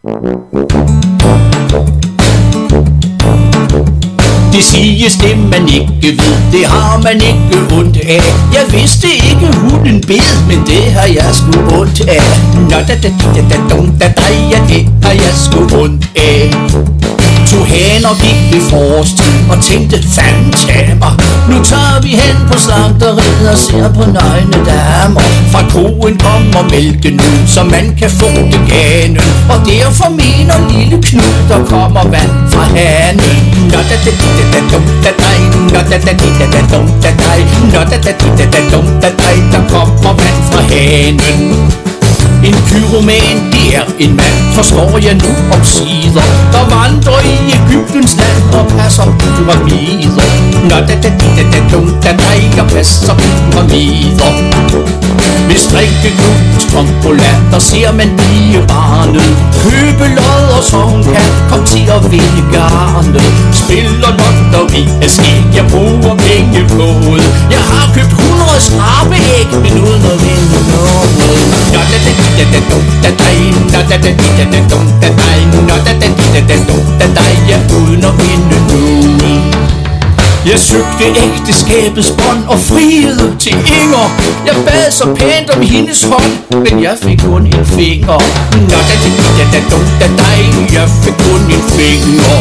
Det siges det man ikke ved, det har man ikke ondt af. Jeg vidste ikke hunden bed, men det har jeg sgu ondt af. Nå da da da da dum da da, ja det har jeg sgu ondt af. To haner gik ved forårstid og tænkte fanden tage mig. Nu tager vi hen på slagteriet og ser på nøgne damer. Fra koen kommer mælken ud, så man kan få det ganen. Og derfor mener lille Knud, der kommer vand fra hanen. Nå da da da da dum da da, nå da da da da dum da da, nå da da da da dum da da, der kommer vand fra hanen. En pyroman, det er en mand, forstår jeg nu om sider, der vandrer i Egyptens land og passer pyramider. Nå da da da da dum da da, jeg passer pyramider. Hvis drikkeknut tombola, der ser man pigebarnet købe lod, og så hun kan komme til at vinde garnet. Spiller lotteri af skæg, jeg bruger penge på det. Jeg har købt 100 skrabeæg, men uden at vinde noget. Nå da da da da dum da da, nå da da da da dum da da, nå da da da da dum da da, ja uden at vinde noget. Jeg søgte ægteskabets bånd og frihed til Inger. Jeg bad så pænt om hendes hånd, men jeg fik kun en finger. Nå da da da da dum da da, jeg fik kun en finger.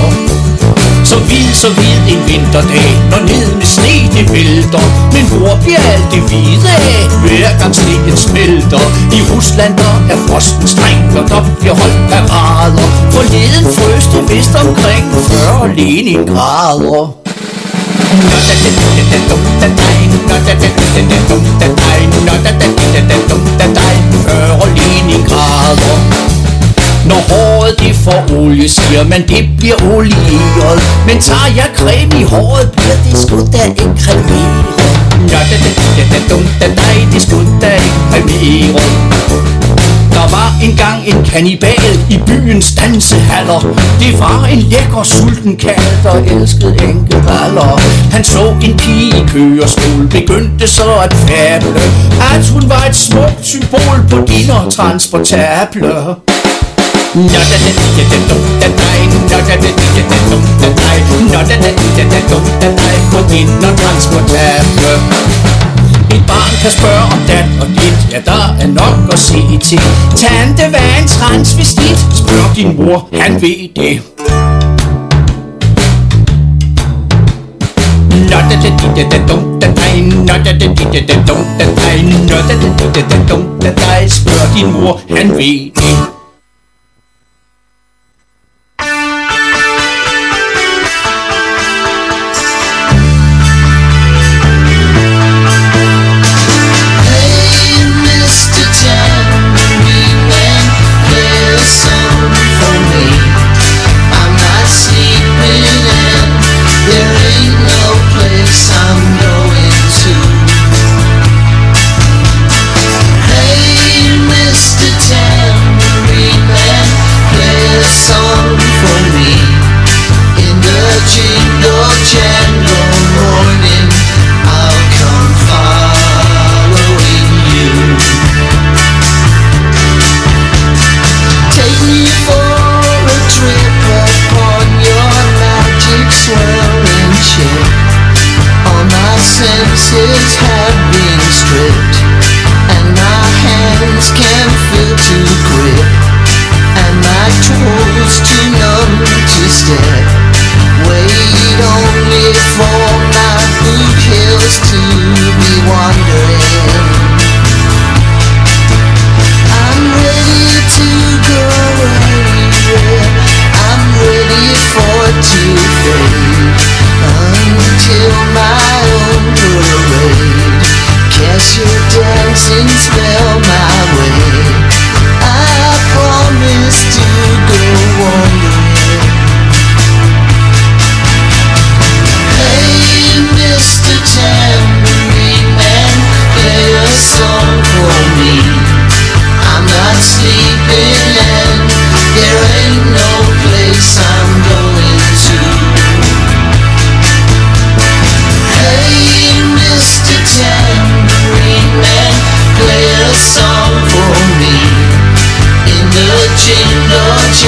Så vid en vinterdag, når ned med sne det vælter. Men hvor bliver alt det hvide af, hver gang sneen smelter? I Rusland der er frosten streng, og der bliver holdt parader. Forleden frøs det vist omkring 40 Leningrader. Nå da da da da dum da da, nå da da da da dum da da, nå da da da da dum da da, 40 Leningrader. Når håret det får olie, siger man det bliver olieret. Men tager jeg creme i håret, bliver det sgu da ikke cremeret. Nå da da da da dum da da, det sgu da ikke cremeret. Der var engang en kannibal i byens dansehaller. Det var en lækker sulten kalv, der elskede enkeballer. Han så en pige i kørestol, begyndte så at fable, at hun var et smukt symbol på indertransportable. Nå da da da da dum da da, nå da da da da dum da da, nå da da da da dum da da, på indertransportable. Et barn kan spørge om dat og dit, ja der er nok at se til. Tante, hvad er en transvestit? Spørg din mor, han ved det. Nå da da da da dum da da, nå da da da da dum da da, nå da da da da dum da da, spørg din mor, han ved det. Hey, Mr. Tan.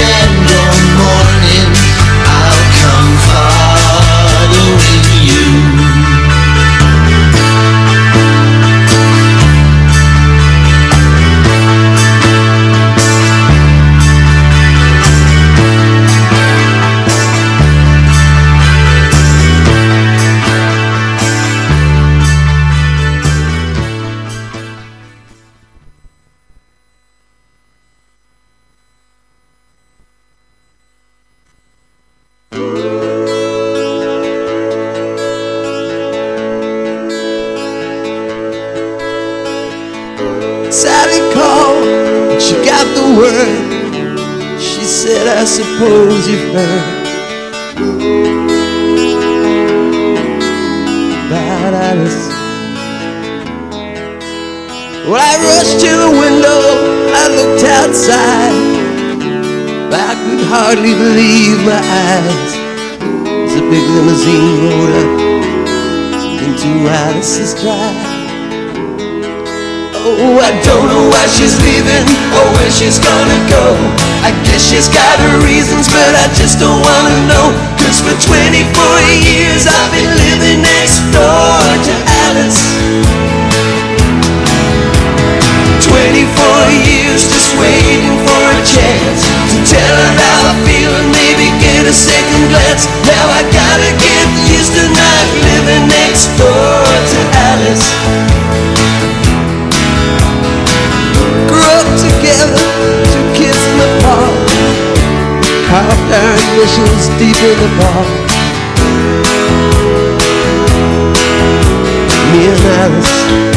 end of morning, I'll come following you. Sally called, she got the word. She said, I suppose you've heard about Alice. Well, I rushed to the window, I looked outside, but I could hardly believe my eyes as a big limousine rolled up into Alice's drive. Oh, I don't know why she's leaving or where she's gonna go. I guess she's got her reasons, but I just don't wanna know. 'Cause for 24 years I've been living next door to Alice. 24 years just waiting for a chance to tell her how I feel and maybe get a second glance. Now I gotta get used to not living next door to Alice. Together, 2 kids in the park, carved our initials deep in the bark. Me and Alice.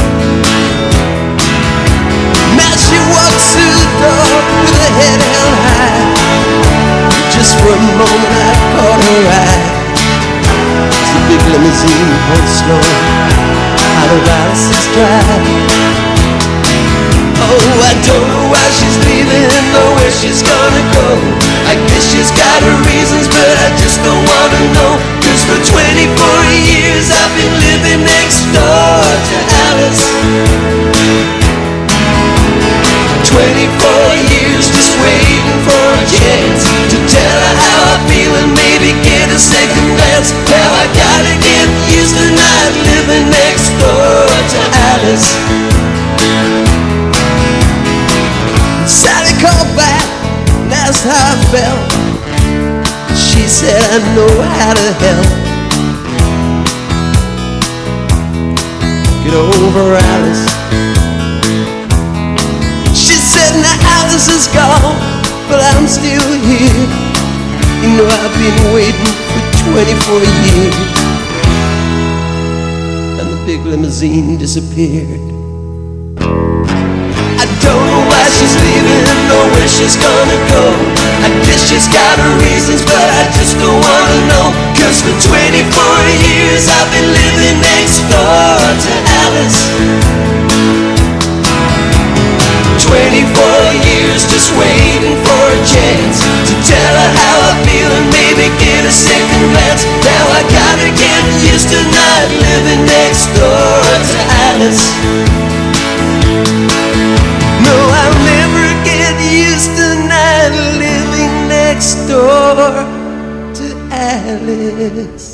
Now she walks through the door with her head held high. Just for a moment I caught her eye as the big limousine pulled slow out of Alice's drive. Oh, I don't know why she's leaving or where she's gonna go. I guess she's got her reasons, but I just don't wanna know. 'Cause for 24 years I've been living next door to Alice. 24 years just waiting for a chance to tell her how I feel and maybe get a second glance. Now I gotta get used to not living next door to Alice. Sally called back and asked how I felt. She said, I know how to help get over Alice. She said, now Alice is gone, but I'm still here. You know I've been waiting for 24 years. And the big limousine disappeared. I don't know why she's leaving or where she's gonna go. I guess she's got her reasons, but I just don't wanna know. 'Cause for 24 years I've been living next door to Alice. 24 years just waiting for a chance to tell her how I feel and maybe get a second glance. Now I gotta get used to not living next door to Alice. No, I'll never get used to not living next door to Alice.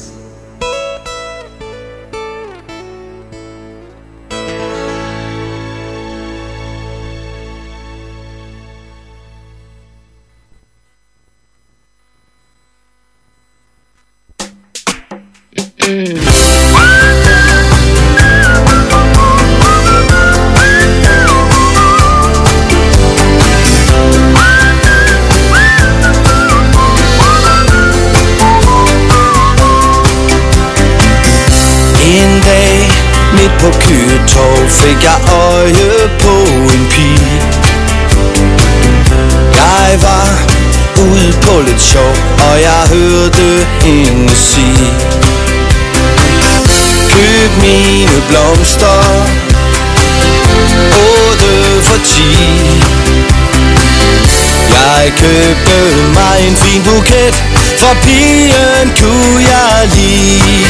På Køgetorv fik jeg øje på en pige. Jeg var ude på lidt sjov, og jeg hørte hende sige: køb mine blomster, 8 for 10. Jeg købte mig en fin buket, for pigen kunne jeg lide.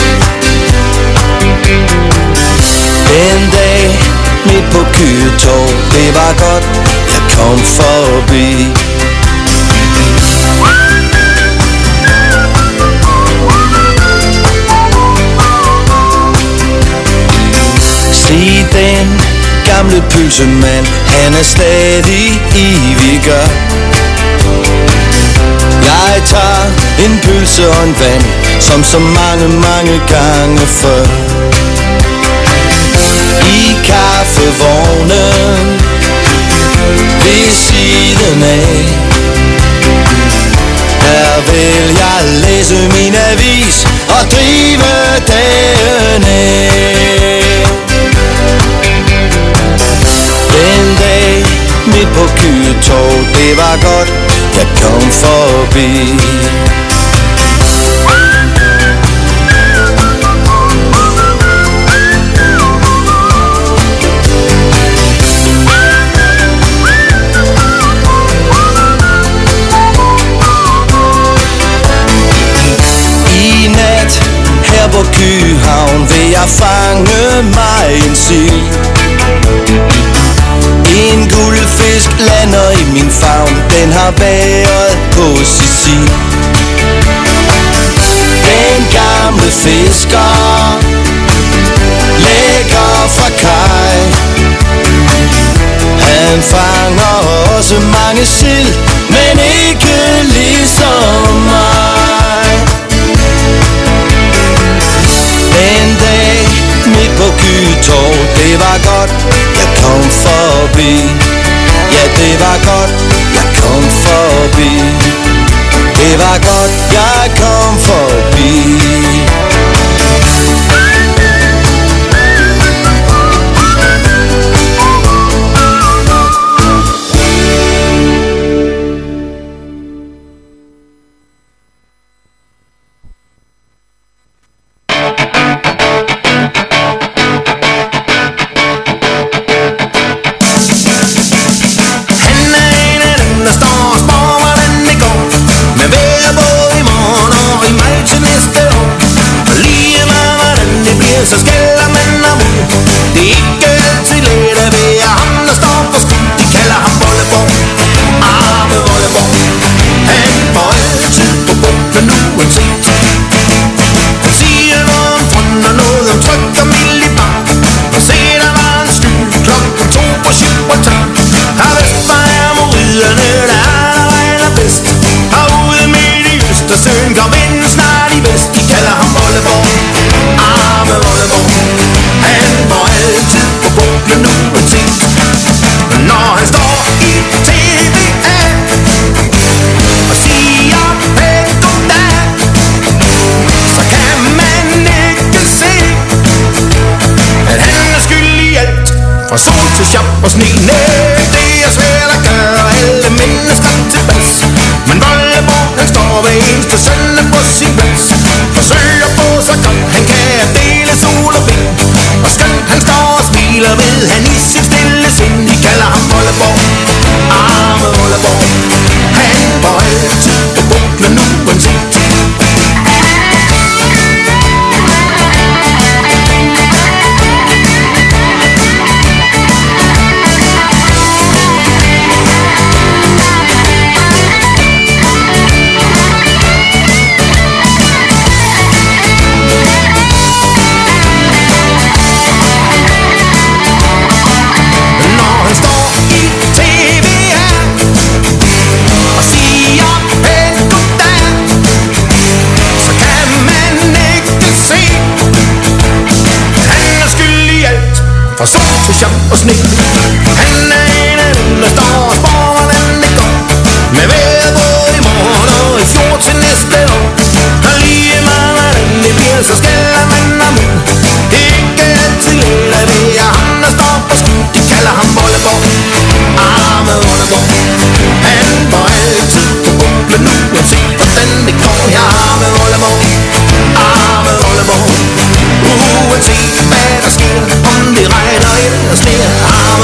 En dag midt på Køgetorv, det var godt, jeg kom forbi. gamle pølsemand, han er stadig evig gør. Jeg tager en pølse og en vand, som så mange, mange gange før. I kaffevognen ved siden af, der vil jeg læse min avis og drive dagen af. Den dag midt på Køge Torv, det var godt, jeg kom forbi. I nat her på Kyhavn vil jeg fange mig en sild. En guldfisk lander i min favn, den har været på Sicil. Den gamle fisker lægger fra kaj, han fanger også mange sild, men ikke ligesom mig. Den dag midt på Køge Torv, det var godt, jeg kom forbi. Ja, det var godt, jeg kom forbi. Det var godt, jeg kom forbi. Så skælder man ham ud. Det er ikke altid let at være ham, der står for skud. De kalder ham Volleborg, arme Volleborg. Han får altid på bunden uanset. Han siger noget om front og noget om tryk og millibar. Og se der var en skyld klokken 2 på Gibraltar. Har vest for hermoriderne, der er bedst. Og ude midt i Østersøen kom vinden snart i vest. De kalder ham Volleborg, arme Volleborg. Han får altid på buklen uanset. Når han står i TVA og siger pænt goddag, så kan man ikke se, at han er skyldig i alt, fra sol til sjap og sne. Nej, det er svært at gøre alle mennesker tilpas, men Volleborg, han står hver eneste søndag på sin plads. Forsøger på så godt han kan at dele sol og vind, og skønt han står og smiler ved han i sit stille sind. De kalder ham Volleborg, arme Volleborg. Han får altid på buklen uanset. Fra sol til sjap og sne. Han er en af dem, der står og spår, hvordan det går med vejret både i morgen og i fjor til næste år. Og lige meget hvordan det bliver, så skælder man ham ud. Det er ikke altid let at være ham, der står på skud. De kalder ham Volleborg, arme Volleborg. Han får altid på buklen uanset hvordan det går. Ja, arme Volleborg, arme Volleborg. Uanset hvad der sker, om det regner eller sner,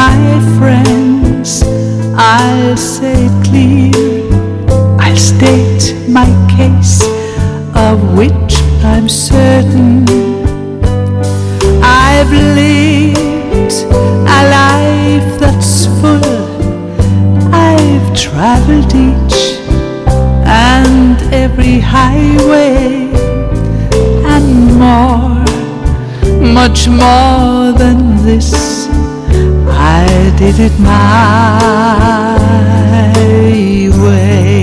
my friends, I'll say it clear, I'll state my case, of which I'm certain. I've lived a life that's full, I've traveled each and every highway, and more, much more than this, I did it my way.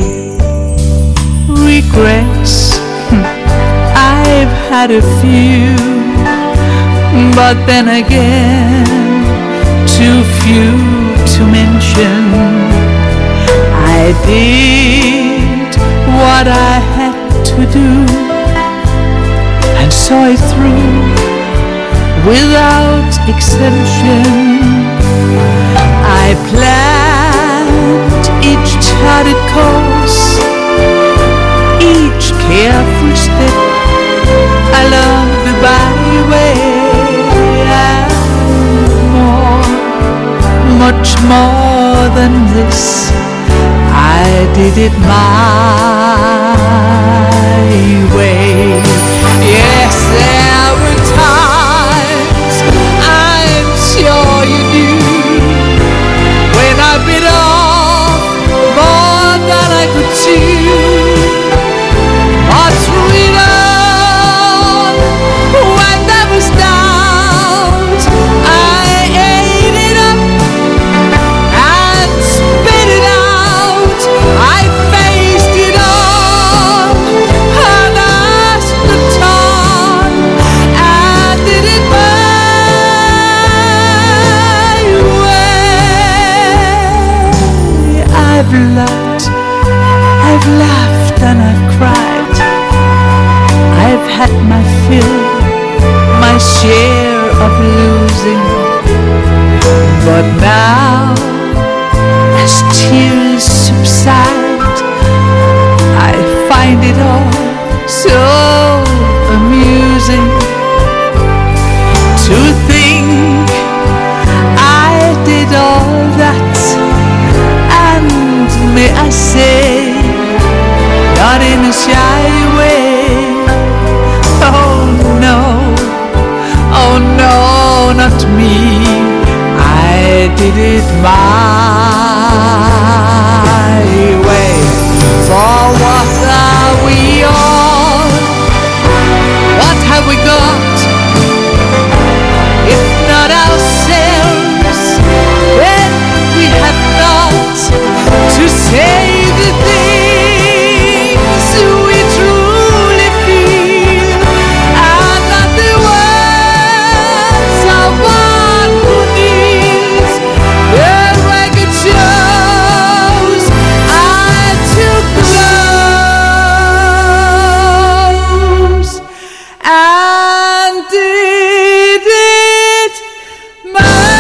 Regrets, I've had a few, but then again, too few to mention. I did what I had to do and saw it through without exemption. I planned each charted course, each careful step along the byway, and more, much more than this, I did it my way. Yes, there were times, I'm sure you do, when I bit off more than I could chew. But through it all, when there was doubt, I ate it up and spit it out. I faced it all and asked the time and did it my way. I've loved, I've laughed and I've cried, I've had my fill, my share of losing. But now, as tears subside, I find it all so amusing to think I did all that, and may I say, not in a shy way. Oh no, not me, I did it my way. For what are we all? What have we got? If not ourselves, then we have not to say the things we truly feel, and not the words of one who needs the record shows I took close and did it my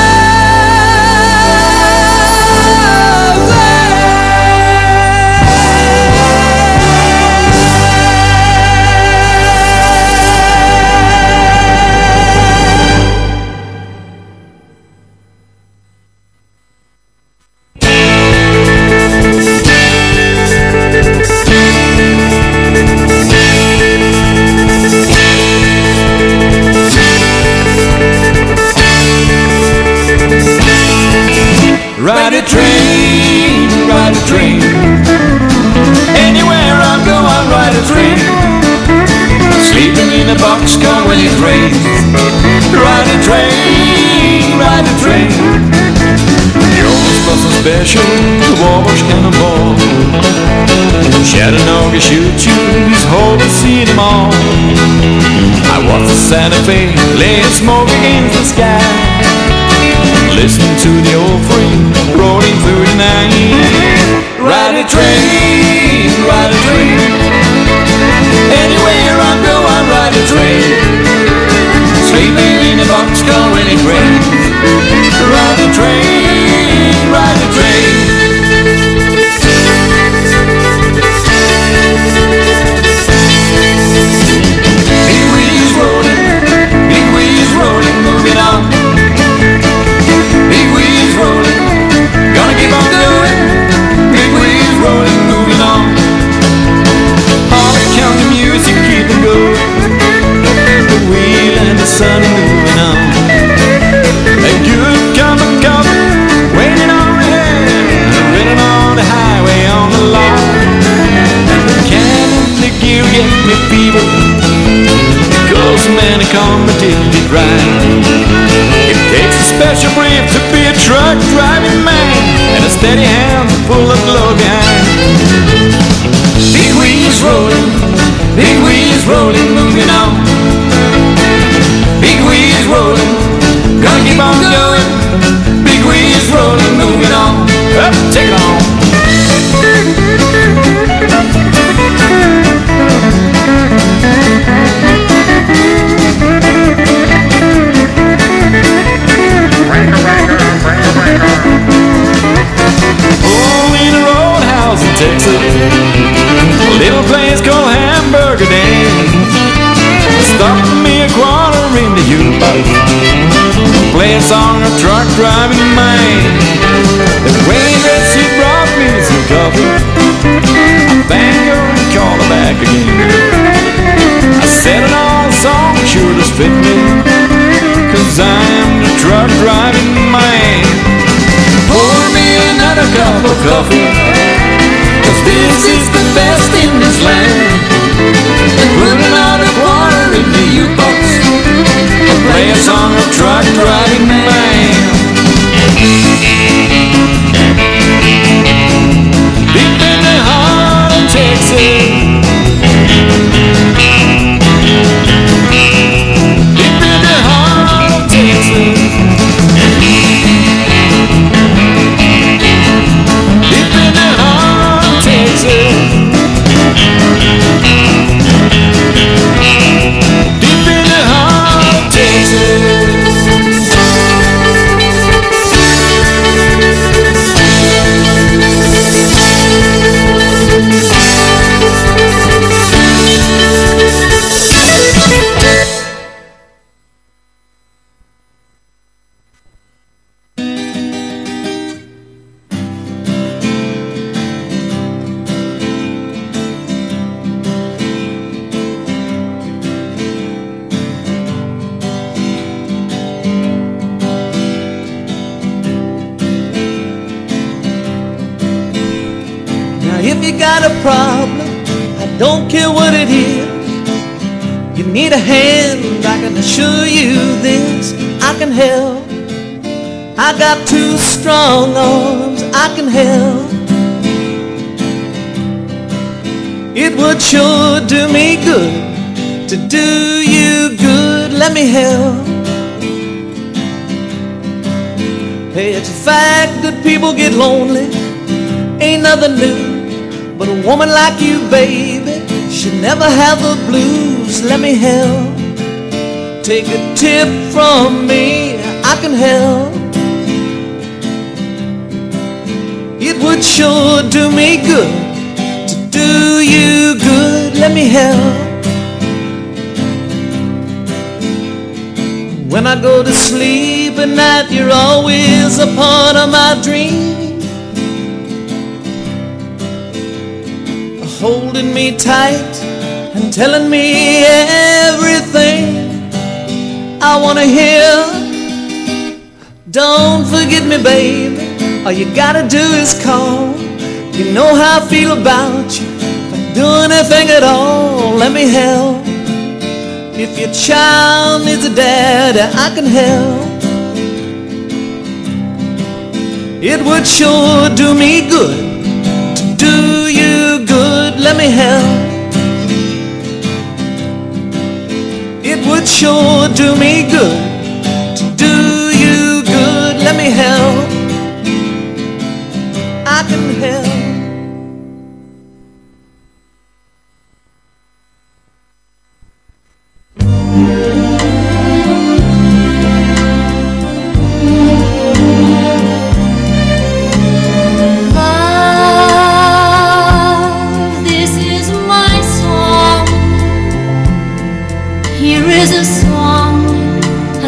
Ride a train, anywhere I go I ride a train. Sleeping in a boxcar when it rains. Ride a train. Jones plus a special, the Wabash Cannonball. Chattanooga choo-choos, hold the city mall. I watch the Santa Fe laying smoke against the sky, listening to the old freight rolling through the night. Ride a train, anywhere I go I ride a train. Sleeping in a boxcar when it rains. Ride a train. Big wheels rolling, moving on. Big wheels special brief to be a truck driving man, and a steady hand full of glow behind. Big wheels rolling, moving on. Big wheels rolling, gonna keep on going. Big wheels rolling, moving on. Up, take it on. Oh, in a roadhouse in Texas, a little place called Hamburger Dan. Stopped me a quarter in the U-box, play a song of truck driving man. The waitress, she brought me some coffee. I thanked her and called her back again. I said an old song sure does fit me, 'cause I'm the truck driving man. Pour me another cup of coffee, 'cause this is the best in this land. Put another quarter in the U-box and play a song of truck driving man. Deep in the heart of Texas, deep in the heart of Texas, deep in the heart of Texas, deep in the heart of Texas. If you got a problem, I don't care what it is. You need a hand, I can assure you this. I can help. I got 2 strong arms, I can help. It would sure do me good to do you good. Let me help. Hey, it's a fact that people get lonely, ain't nothing new. But a woman like you, baby, should never have the blues. Let me help. Take a tip from me, I can help. It would sure do me good to do you good. Let me help. When I go to sleep at night, you're always a part of my dream. Holding me tight and telling me everything I wanna hear. Don't forget me, baby. All you gotta do is call. You know how I feel about you. If I do anything at all, let me help. If your child needs a daddy, I can help. It would sure do me good to do you good. Let me help. It would sure do me good to do you good. Let me help. I can help. Here is a song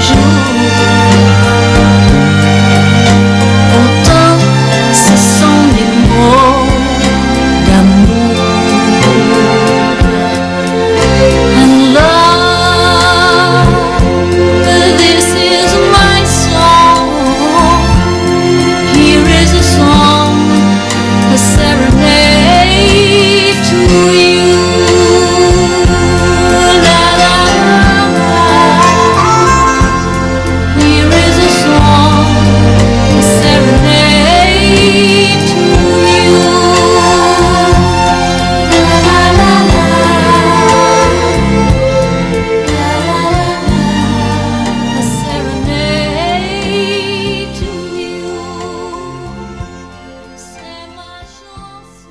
jours. Pourtant, ce sont des mots d'amour. And love, this is my song. Here is a song, a serenade to you. La la la. Here is a song, a serenade to you. La la la la. La la la la. A serenade to you. C'est ma chanson.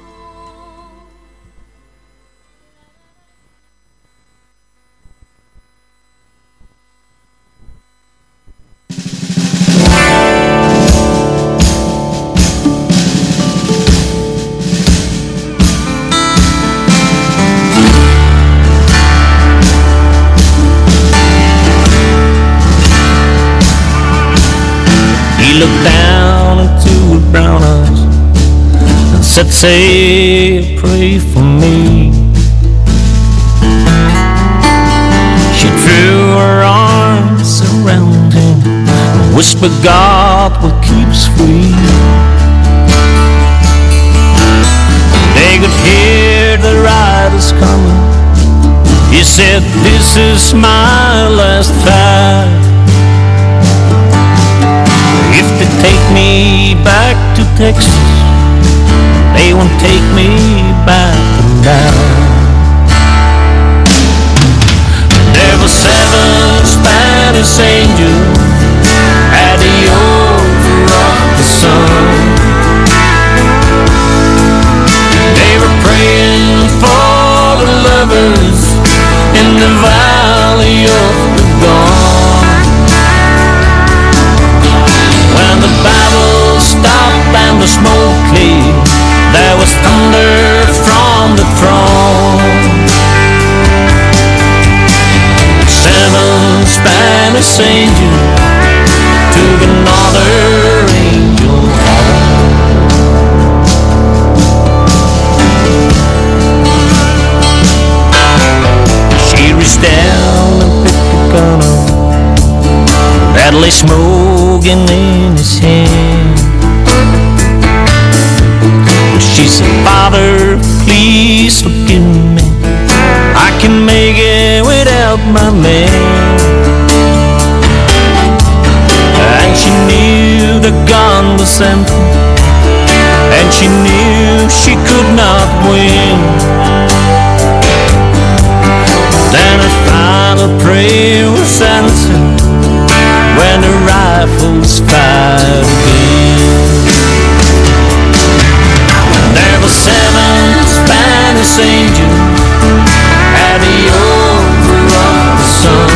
He looked down into her brown eyes and said, say, pray for me. She threw her arms around him and whispered, God will keep us free. They could hear the riders coming. He said, this is my last fight. If they take me back to Texas, they won't take me back tonight. There were 7 Spanish angels at the altar of the sun. They were praying for the lovers in the valley of the dawn. When the battle stopped and the smoke cleared, there was thunder from the throne. 7 Spanish angels took another angel home. She reached down and picked the gun up that lay smoking in his hand. She said, Father, please forgive me. I can make it without my man. And she knew the gun was empty, and she knew she could not win. Then her final prayer was answered when the rifles fired again. There were 7 Spanish angels at the altar of the sun.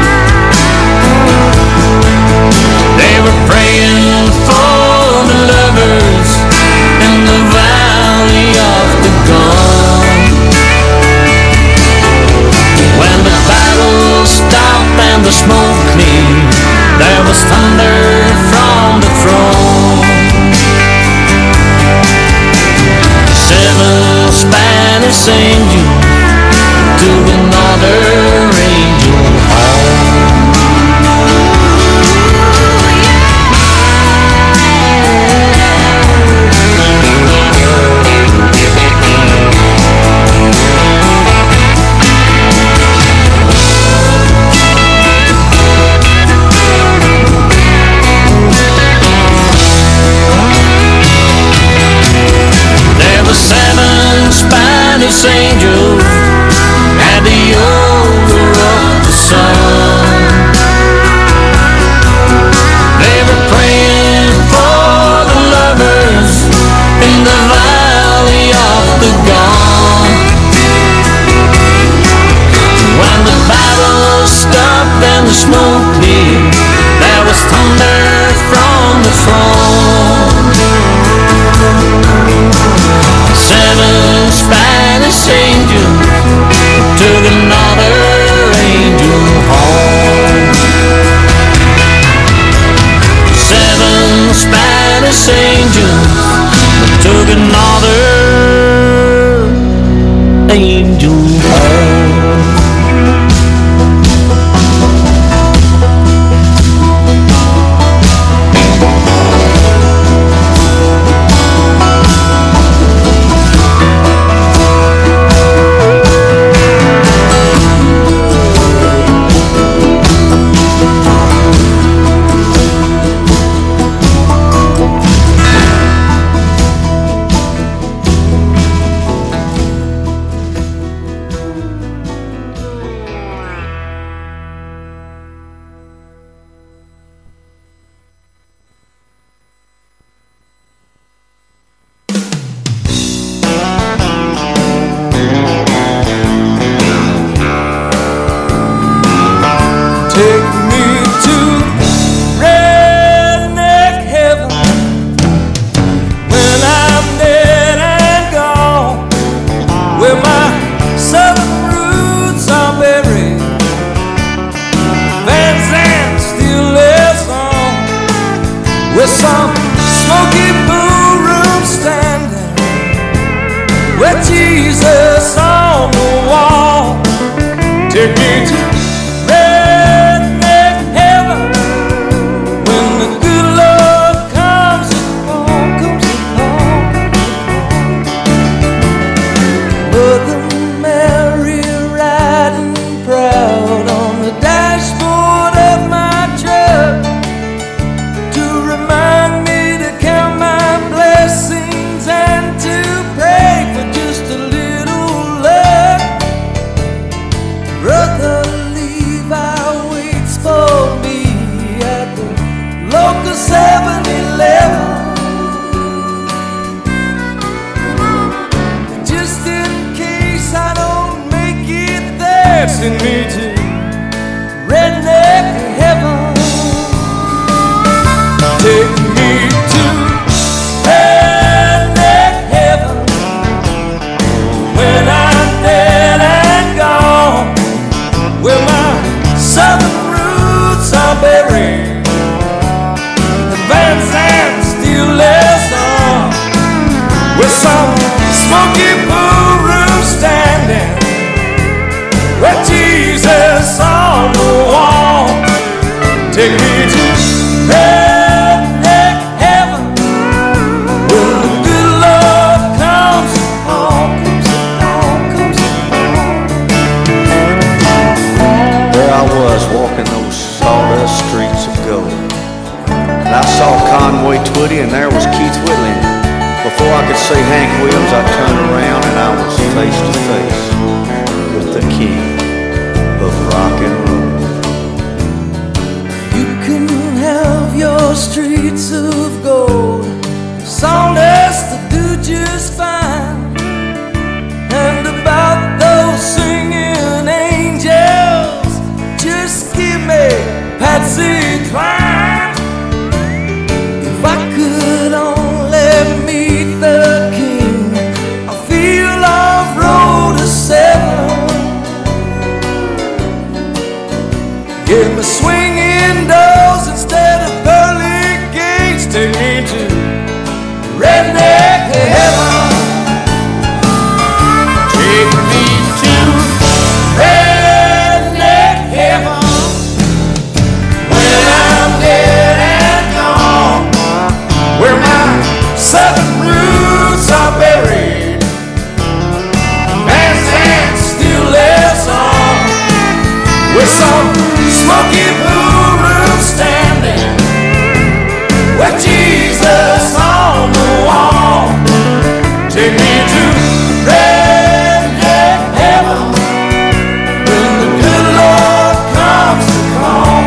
They were praying for the lovers in the valley of the gun. When the battle stopped and the smoke cleared, there was thunder from the throne. 7 Spanish angels took another angel home. There were 7 Spanish angels at the altar of the sun. They were praying for the lovers in the valley of the gone. When the battle stopped and the smoke cleared, there was thunder from the throne. 7 Spanish angels took another angel home. some smoky pool room standing with Jesus on the wall. Take me to redneck heaven when the good Lord comes along, Mother Mary riding proud on the dashboard of my truck to remind me to count my blessings and to pray for just a little luck. Brother Levi waits for me at the local 7-Eleven. Just in case I don't make it there, send me to redneck heaven. Take me to redneck heaven when I'm dead and gone, where my southern roots are buried, the Van Zandt still lives on, with some smoky pool room standing with Jesus on the wall. Take me to redneck heaven when the good Lord comes along, There I was walking those sawdust streets of gold, and I saw Conway Twitty, and there was Keith Whitley. Before I could see Hank Williams, I turned around and I was face to face with the king of rock and roll. You can have your streets of gold, sawdust to do just fine. And about those singing angels, just give me Patsy Cline. If I could only meet the king, I feel I've road to 7. Give me swinging doors instead of pearly gates. Take me to redneck heaven. Take me to redneck heaven when I'm dead and gone, where my southern roots are buried, Van Zandt still lives on, with some smoky pool room standing with Jesus on the wall. Take me to redneck heaven when the good Lord comes to call,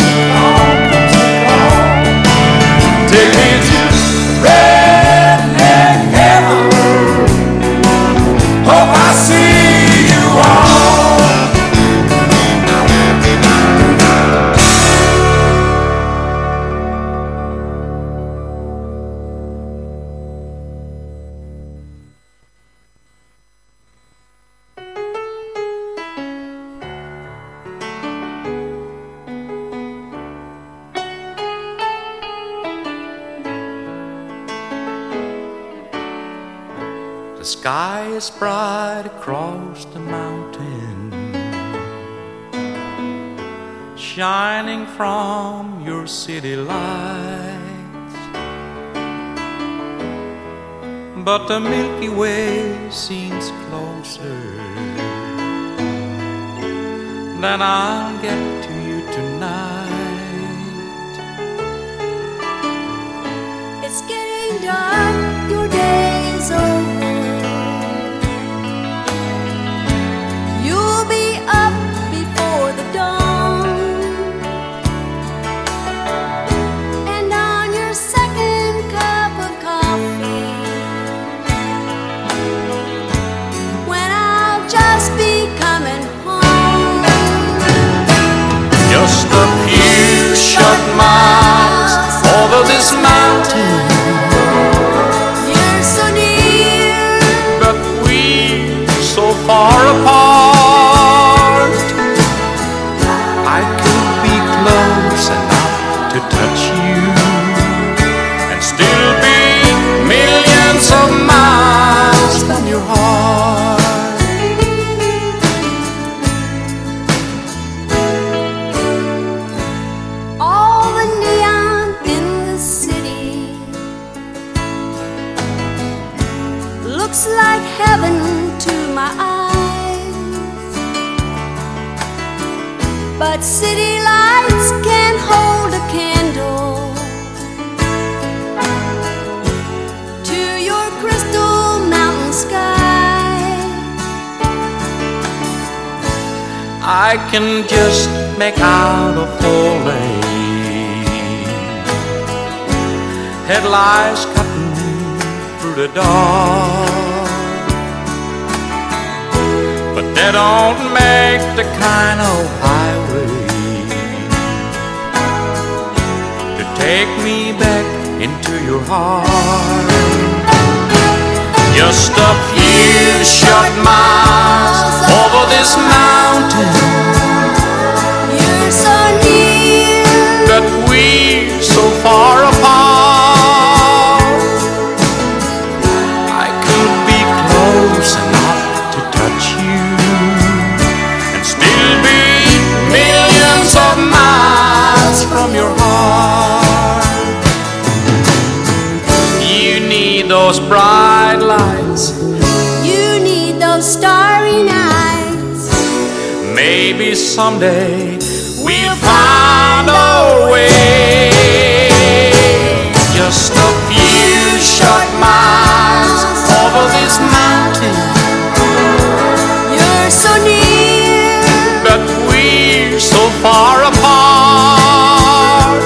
Take me to redneck heaven. Hope I see you all. The sky is bright across the mountain, shining from your city lights, but the Milky Way seems closer than I'll get to you tonight. It's getting dark, your day is over. You'll be up before the dawn, and on your second cup of coffee, when I'll just be coming home. Just a few short miles over this mountain, You're so near, but we're so far apart. I could be close enough to touch you, but city lights can't hold a candle to your crystal mountain sky. I can just make out a full lane, headlights cutting through the dark, but that don't make the kind of highway to take me back into your heart. Just a few short miles over this mountain, You're so near, but we're so far apart. I could be close enough to touch you and still be millions of miles from your heart. You need those bright lights, you need those starry nights. maybe someday we'll find a way. Just a few short miles over this mountain, You're so near, but we're so far apart.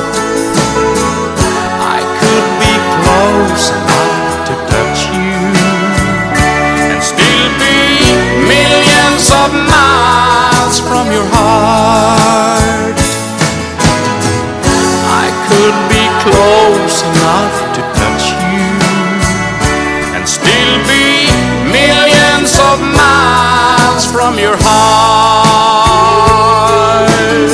I could be close enough to touch you and still be millions of miles from your heart. I could be close enough to touch you and still be millions of miles from your heart.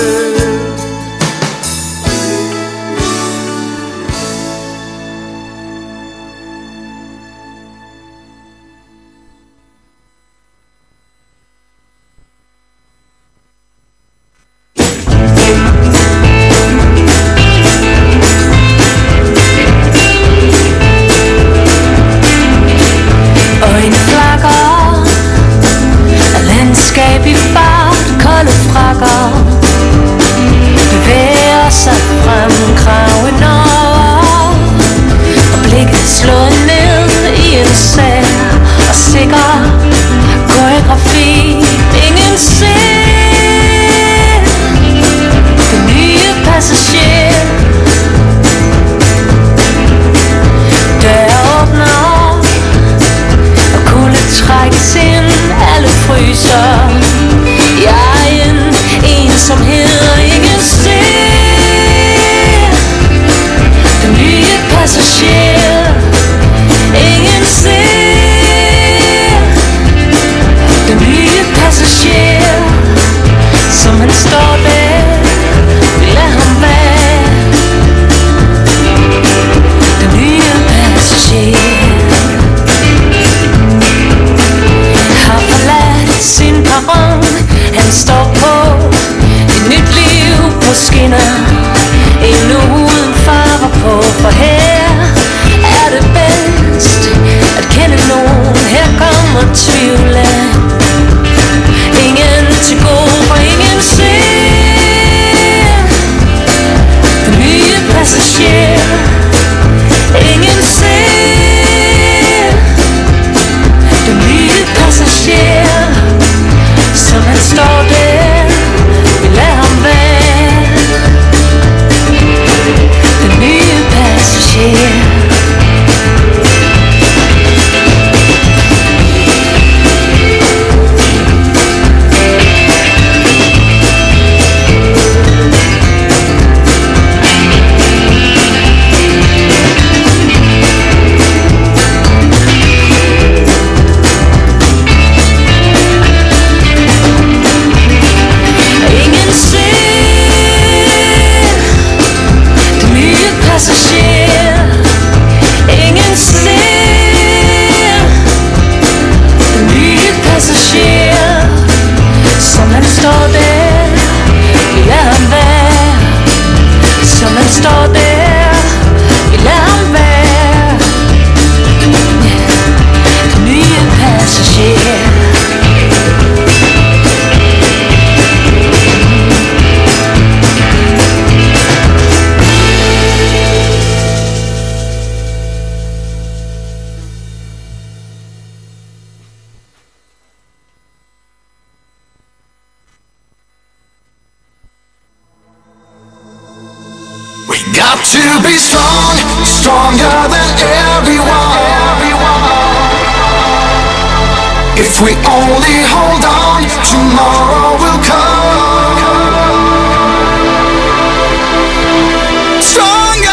øjne flakker, landskab i fart, kolde frakker bevæger sig frem, kraven over, og blikket slår ned i en sær og sikker koreografi. Ingen ser den nye passager. Dør åbner og kulde trækkes ind, alle fryser i egen ensomhed. Ingen ser den nye passager. Ingen ser den nye passager. Som han står der, vi lader ham være den nye passager. Har forladt sin perron, han står på et nyt liv på skinner, endnu uden farver på, for her er det bedst at kende nogen. Her kommer tvivlen, ingen til gode, for ingen ser den nye passager. Ingen ser den nye passager. Som han står der, vi lader ham være den nye passager. Ingen ser den nye passager. Ingen ser den nye passager. Som han står der, vi lader ham være. Som han står der, vi lader ham være den nye passager. Got to be strong, stronger than everyone. If we only hold on, tomorrow will come. Stronger.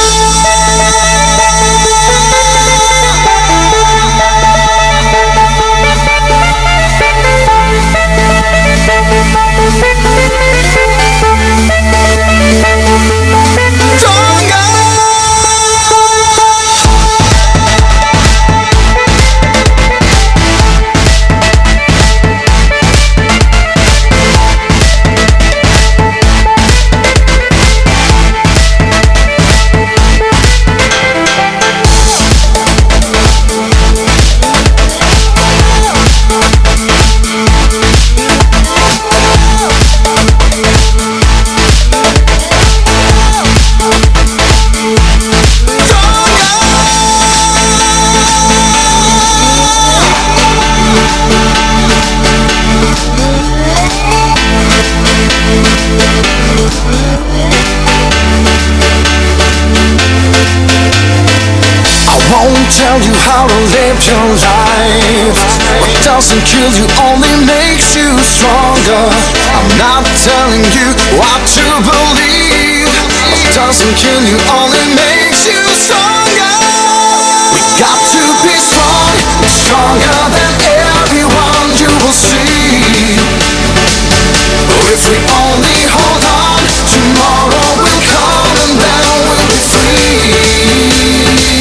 Tell you how to live your life. What doesn't kill you only makes you stronger. I'm not telling you what to believe. What doesn't kill you only makes you stronger. We got to be strong, stronger than everyone you will see. If we only hold on, tomorrow will come and then we'll be free.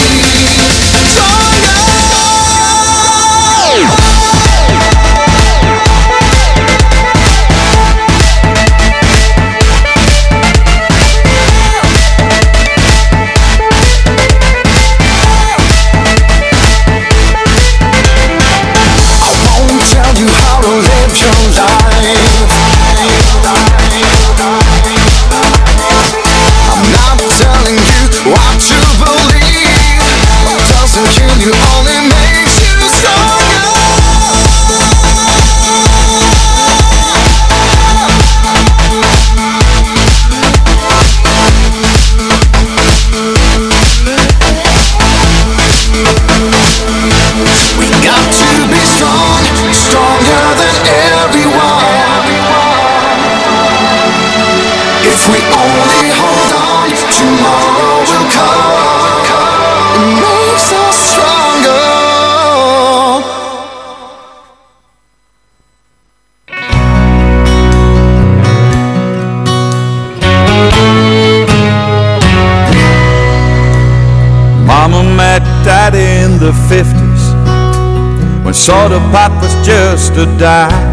In the 50s, when soda pop was just a dime,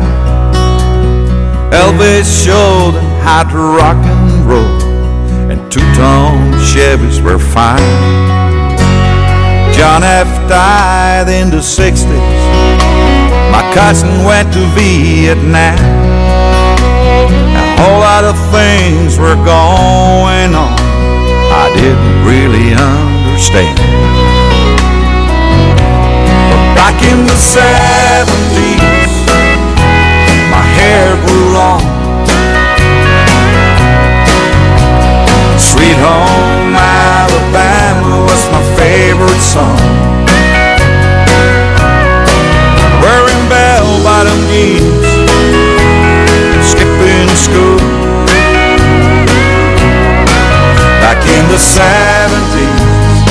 Elvis showed them how to rock and roll, and two-tone Chevys were fine. John F. died in the 60s. My cousin went to Vietnam. A whole lot of things were going on I didn't really understand. Back in the 70s, my hair grew long. Sweet Home Alabama was my favorite song. Wearing bell-bottom jeans, skipping school. Back in the 70s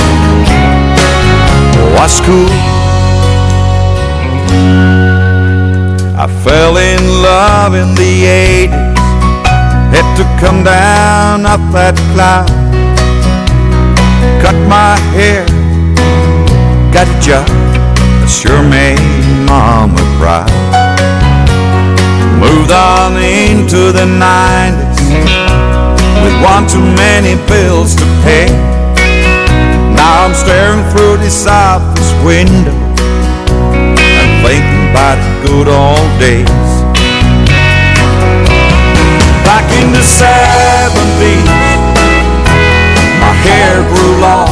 was cool. I fell in love in the 80s. Had to come down off that cloud. Cut my hair, got a job that sure made Mama proud. Moved on into the 90s with one too many bills to pay. Now I'm staring through this office window and thinking about the good old days. Back in the 70s, my hair grew long.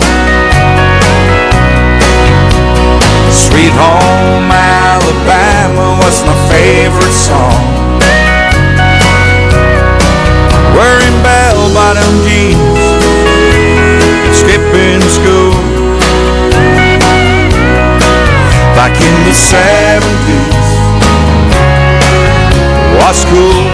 Sweet Home Alabama was my favorite song. Wearing bell-bottom jeans, the 70s was cool.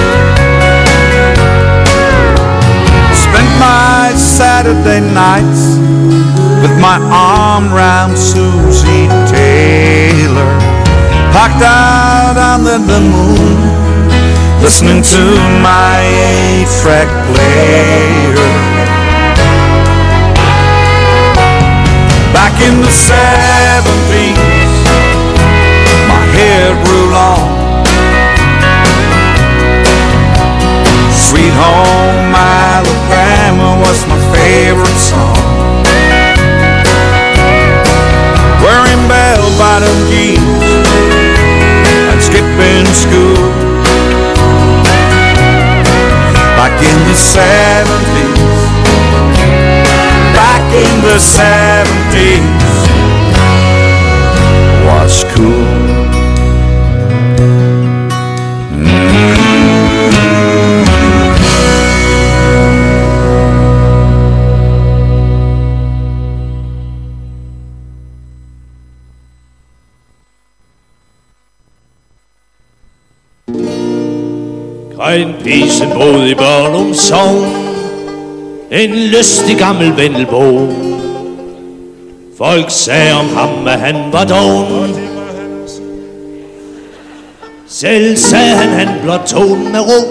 Spent my Saturday nights with my arm round Susie Taylor, parked out under the moon, listening to my 8-track player. Back in the 70s, my hair grew long. Sweet Home Alabama was my favorite song. Wearing bell-bottom jeans and skipping school. Back in the 70s, back in the 70s was cool. Grønbisen boede i Børnum Sogn, en lystig gammel vendelbo. Folk sagde om ham, at han var doven. Selv sagde han blot tog med ro.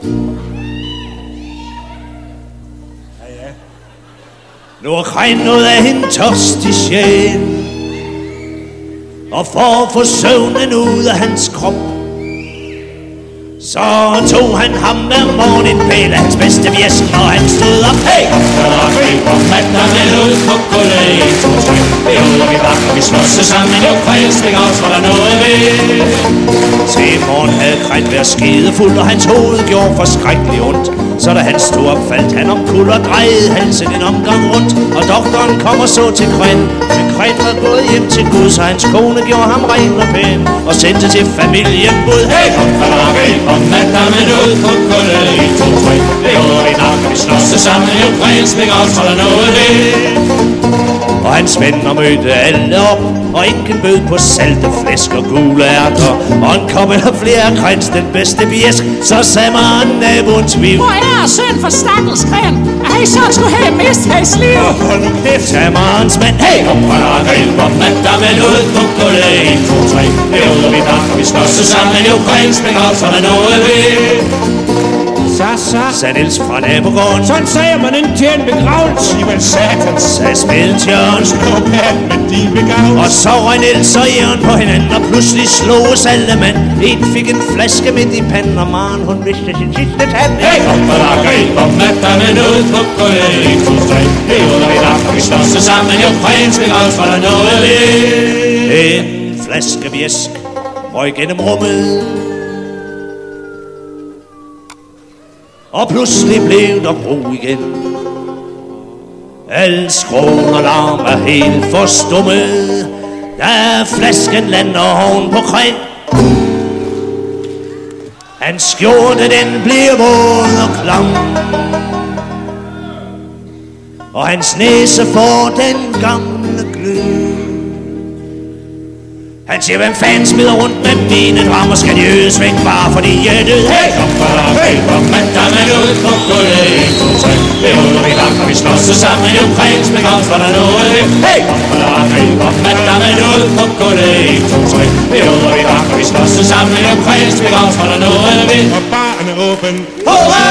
Nu er Krejn noget af en tørstig sjæl, og for at få søvnen ud af hans krop, så tog han ham med morgen en pæl af hans bedste vjesk, når han stod op. Hey! Og griber manden med ud på gulvet i 2, 3. Vi holder vi bak, og vi slås sammen. Jo, Krejn stikker os, for der er noget ved. Til morgen havde Krejn været skidefuld, og hans hoved gjorde forskrækkeligt ondt. Så da han stod op, faldt han omkuld og drejede halsen en omgang rundt. Og doktoren kom og så til Krejn, men Krejn var gået hjem til Gud, så hans kone gjorde ham ren og pæn og sendte til familien bud. Hey! Og maddamen ud på gulvet i 2, 3. Det gjorde vi nok, og vi slås sammen. Jo, Krejn stikker os, for der er noget ved. Og hans venner mødte alle op, og enken bød på salte flæsk og gule ærter, og en kop eller flere Krejns den bedste bjæsk. Så sagde man naboens viv: hvor er synd for stakkels Krejn, at han så skulle have mistet hans liv. Hold nu kæft, sagde Marens mand. Hey! Og grill på maddamen ud på gulvet i 2, 3. Det gjorde vi nok, og vi slås sammen. Jo, Krejn stikker os, for der er noget ved. Så, sagde Niels fra nabogården. sådan sagde man ikke til en begravelse. Jamen satans, sagde smeden til Jørgen. Slå panden med de begavelse. Og så røg Niels og Jørgen på hinanden, og pludselig sloges alle mand. En fik en flaske midt i panden, og Maren hun vidste sin sidste tand. Hey! Og der grill på maddamen ud på gulvet i 2, 3. Det gjorde vi nok, og vi slås sammen. Jo, Krejn stikker os, for der er noget ved. En flaske bjæsk røg gennem rummet, og pludselig blev der ro igen. Al skrån og larm er helt forstummet, da flasken lander oven på Krejn. Hans skjorte den bliver våd og klam, og hans næse får den gamle glød. Han siger, hvem fanden smider rundt med mine drammer? Skal de ødes væk bare fordi jeg er død? Hey! Og maddamen ud på gulvet i 2, 3. Det holder vi langt, og vi slås sammen. Jo, Krejn stikker os, for der er noget ved. Hey! Og maddamen ud på gulvet i 2, 3. Det holder vi langt, og vi slås sammen. Jo, Krejn stikker os, for der er noget ved. Og baren er åben. Hurra!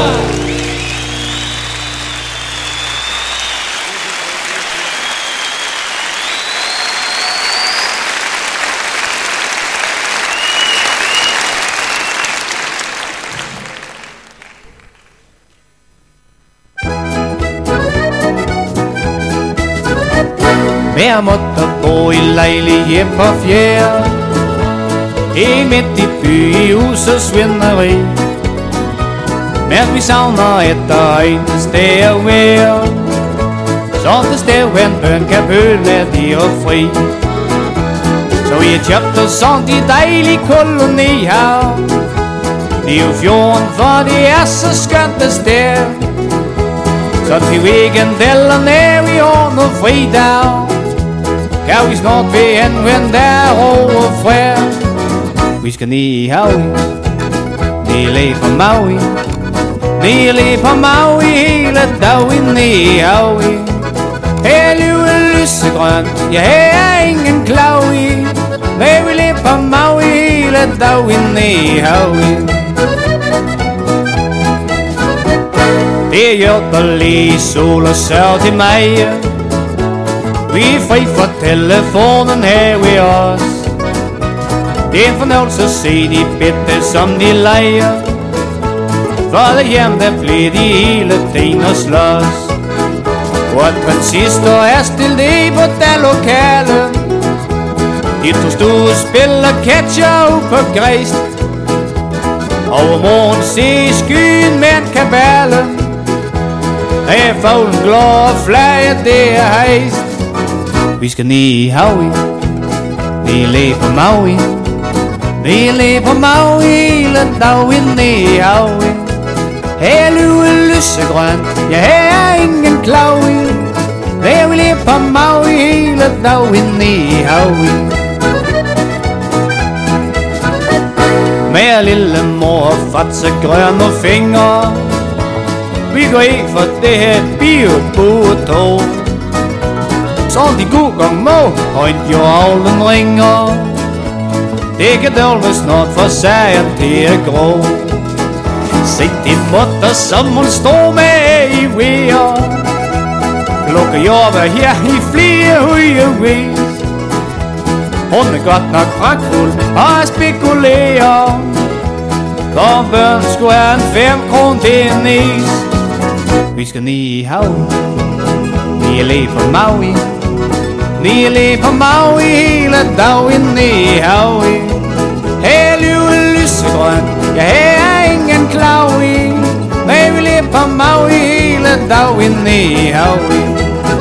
Hver måtte bo i lejlighed på fjerde, helt midt i by i husets svineri. Men vi savner et og en sted at være, så det sted en bøn kan føle de er fri. Så vi har købt os sådan de dejlige koloni her. Det er jo fjorden, for det er så skønt et sted. Så til weekend eller når vi har noget fridag, Ja, vi snart ved hen derovre fra. Vi skal ned i havet, ned på Maui, ned på Maui hele dagen ned i havet. Her livet lysegrønt, ja her er ingen klag i, men vi lever på Maui hele dagen ned i havet. Det er hjertelig sol og sør til mig. Vi er fri for telefonen her ved os. Det er en fornøjelse at se de bitte som de leger. For det hjem der bliver de hele tiden og slås. Og transistor er stillet på det lokale. De to store spiller catcher ud på græst. Over morgen se skyen med en kabale. Her er faglen glad og flager, det er hejst. Vi skal ned i havet, ned på Maui, ned på Maui hele dagen ned i havet. Her lyver lysegrønt, ja her er ingen klag i, men vi lever på Maui hele dagen ned i havet. Med lille mor og fatse grønne fingre, vi går ikke for det her biobåtog. Så de gode gang må, og ikke jo avlen ringer. Det kan dølve snart for sagen til at grå. Se de måtter som hun står med i vejer. Plukker jobber her i flere høje vis. Hun er godt nok pragtfuld og spekulerer. For børn skulle have en 5 kron til en is. Vi skal ned i havet, ned på Maui, ned på Maui hele dagen ned i havet. Her lyver lysegrønt, ja her er ingen klag i, men vi lever på Maui hele dagen ned i havet.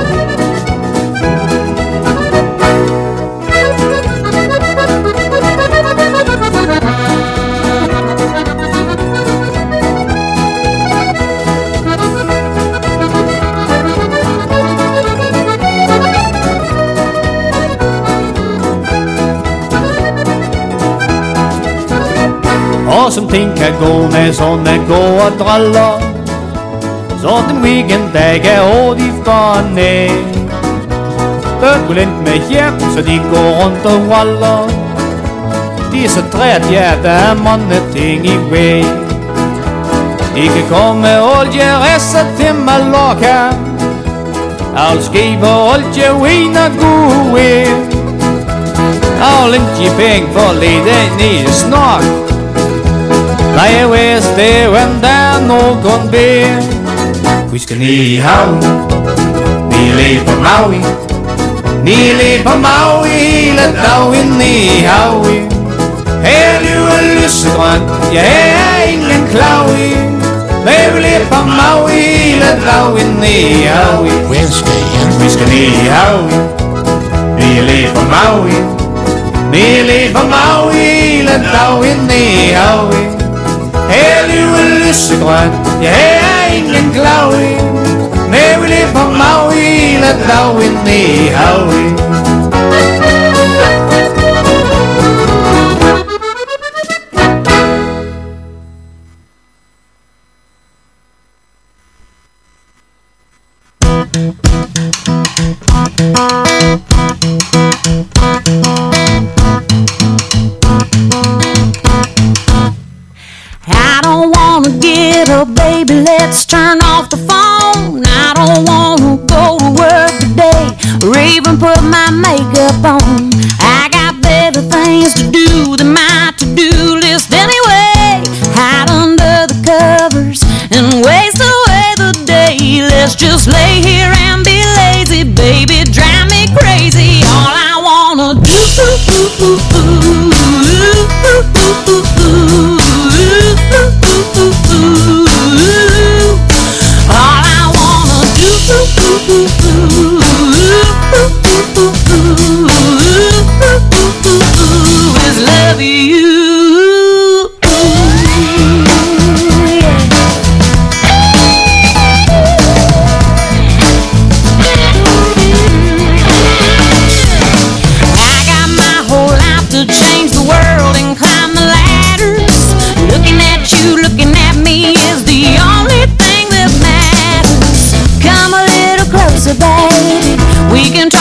Og som ting kan gå med sånne gå og draller, så den weekenddag er hurtigt for ned. Turbulent med hjem, så de går rundt og waller. De er så træt, ja, der er mange ting i vej. De kan komme oljerester til Mallorca, alle skiber oljeviner gode. Alle ikke penge for lidt ned snart. Nej, jeg vidste det, when der er nogen bed. Vi skal ned i havet, ned på Maui, ned på Maui hele dagen ned i havet. Her lyver lysegrønt, ja her er ingen klag i, men vi lever på Maui hele dagen ned i havet. Vi skal ned i havet, ned på Maui, ned på Maui hele dagen ned i havet. Her lyver lysegrønt, ja her er ingen klag i, men vi lever på Maui hele dagen ned i havet. Baby, let's turn off the phone. I don't wanna go to work today or even put my makeup on. I got better things to do than my to-do list anyway. Hide under the covers and waste away the day. Let's just lay here and be lazy, baby, drive me crazy. All I wanna do is love you. kiss her, baby. We can